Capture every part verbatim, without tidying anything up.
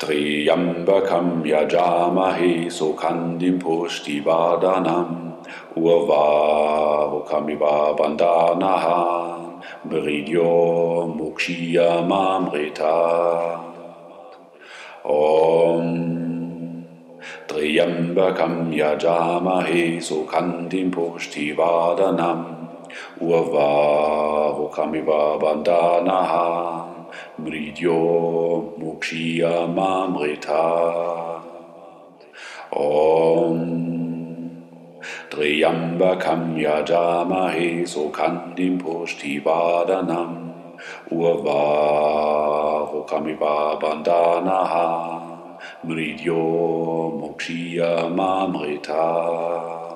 Triyambakam yajamahe sokandim pushtivardhanam urvarukamiva bandhanaha mridyo mukshiyamamrita. Om Triyambakam yajamahe sokandim pushtivardhanam urvarukamiva bandhanaha mridyo mukshiyamamrita. Om Triyambakam yajamahe sokandim pushtivardhanam urvarukamiva bandhanaha mridyo mukshiyamamrita.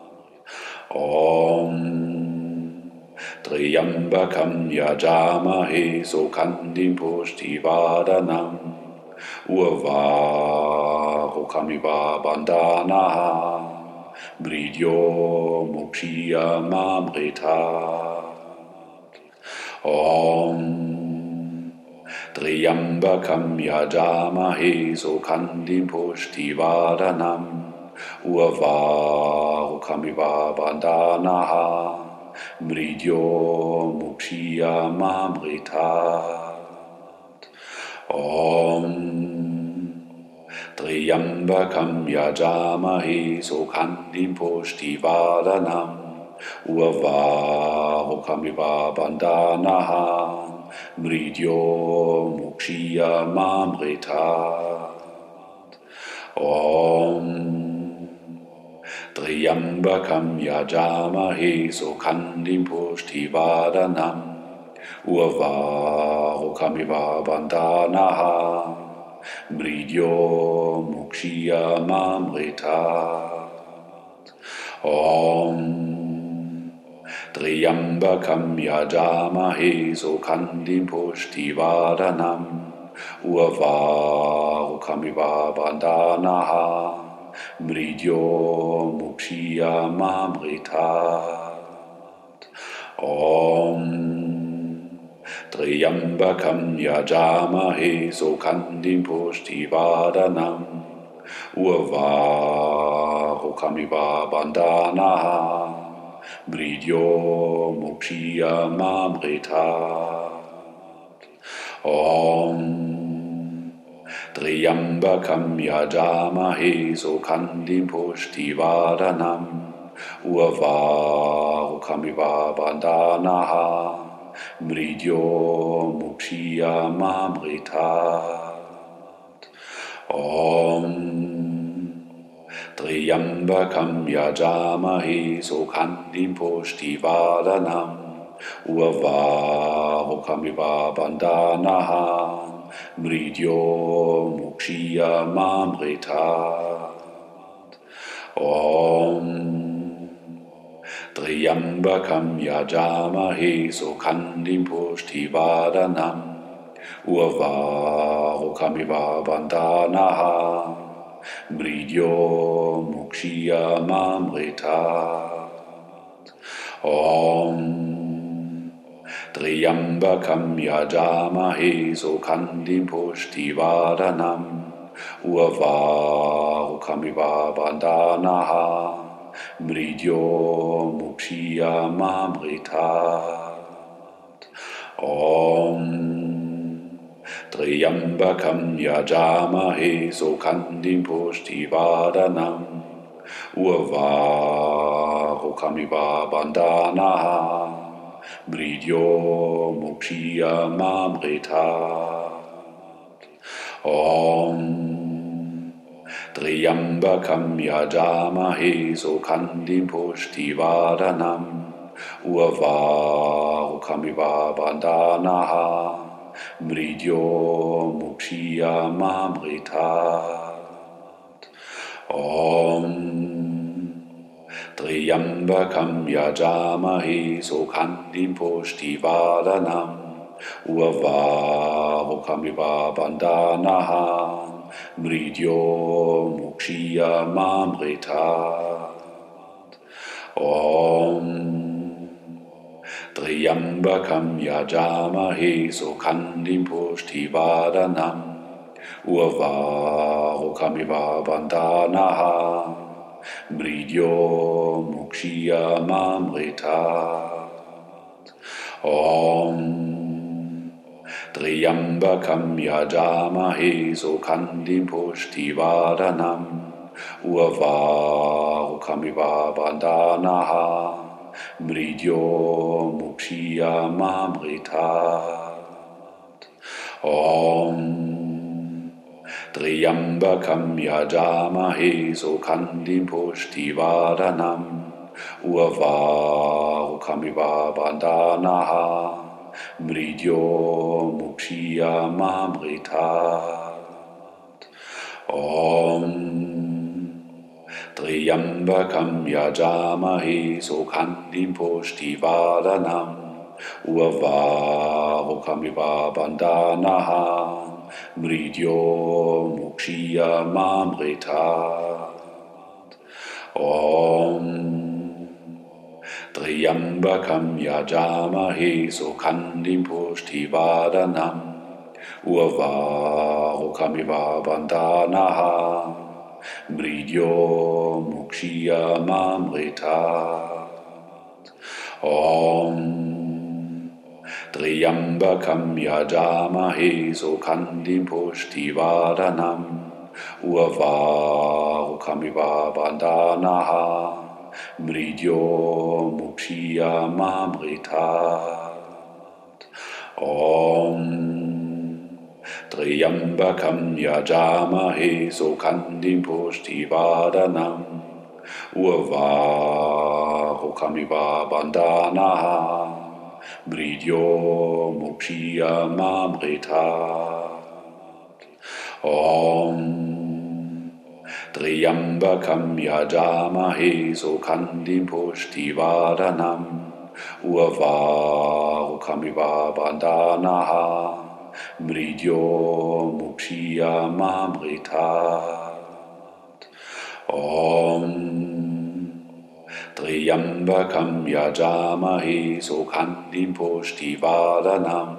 Om Triyambakam yajamahe sokandim pushtivardhanam urvarukamiva bandhanaha mridyo mukshiyamamrita. Om Triyambakam yajamahe sokandim pushtivardhanam urvarukamiva bandhanaha mridyo mukshiyamamrita. Om Triyambakam yajamahe sokandim pushtivardhanam urvarukamiva bandhanaha mridyo mukshiyamamrita. Om Triyambakam yajamahe sokandim pushtivardhanam urvarukamiva bandhanaha mridyo mukshiyamamrita. Om Triyambakam yajamahe sokandim pushtivardhanam urvarukamiva bandhanaha mridyo mukshiyamamrita. Om Triyambakam yajamahe sokandim pushtivardhanam urvarukamiva bandhanaha mridyo mukshiyamamrita. Om Triyambakam yajamahe sokandim pushtivardhanam urvarukamiva bandhanaha mridyo mukshiyamamrita. Om Triyambakam yajamahe sokandim pushtivardhanam urvarukamiva bandhanaha mridyo mukshiyamamrita. Om Triyambakam yajamahe sokandim pushtivardhanam urvarukamiva bandhanaha mridyo mukshiyamamrita. Om Triyambakam yajamahe sokandim pushtivardhanam urvarukamiva bandhanaha mridyo mukshiyamamrita. Om Triyambakam yajamahe sokandim pushtivardhanam urvarukamiva bandhanaha mridyo mukshiyamamrita. Om Triyambakam yajamahe sokandim pushtivardhanam urvarukamiva bandhanaha mridyo mukshiyamamrita. Om Triyambakam yajamahe sokandim pushtivardhanam urvarukamiva bandhanaha mridyo mukshiyamamrita. Om Triyambakam yajamahe sokandim pushtivardhanam Urvarukamiva Bandhanaha Mridyo Mukshya Mamritat. Om Triyambakam Yajamahe Sukandim Pushtivaranam Urvarukamiva Bandhanaha Mridyo Mukshya Mamritat. Om Triyambakam Yajamahe Sukandim Pushtivaranam Urvarukamiva Bandhanaha Mridyo Mukshya Mamritat. Om Triyambakam Yajamahe Sukandim Pushtivaranam Urvarukamiva Bandhanaha Mridyo Mukshya Mamritat. Om Triyambakam Yajamahe Sukandim Pushtivaranam Urvarukamiva Bandhanaha Mridyo Mukshya Mamritat. Om Triyambakam Yajamahe Sukandim Pushtivaranam Urvarukamiva Bandhanaha Mridyo Mukshya Mamritat. Om Triyambakam Yajamahe Sukandim Pushtivaranam Urvarukamiva Bandhanaha Mridyo Mukshya Mamritat. Om Triyambakam Yajamahe Sukandim Pushtivaranam Urvarukamiva Bandhanaha Mridyo Mukshya Mamritat. Om Triyambakam Yajamahe Sukandim Pushtivaranam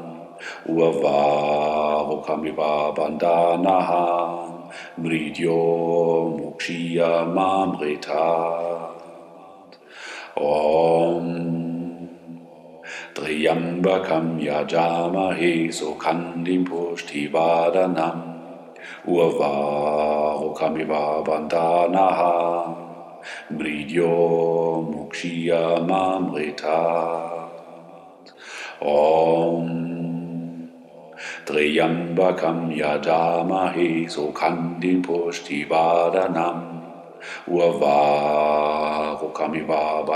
Urvarukamiva Bandhanaha Mridyo Mukshya Mamritat. Om Triyambakam Yajamahe Sukandim Pushtivaranam Urvarukamiva Bandhanaha Mridyo Mukshya Mamritat. Om Triyambakam Yajamahe Sukandim Pushtivaranam Urvarukamiva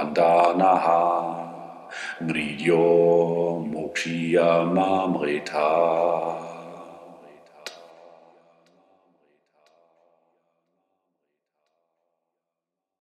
Bandhanaha Mridyo Mukshya Mamritat.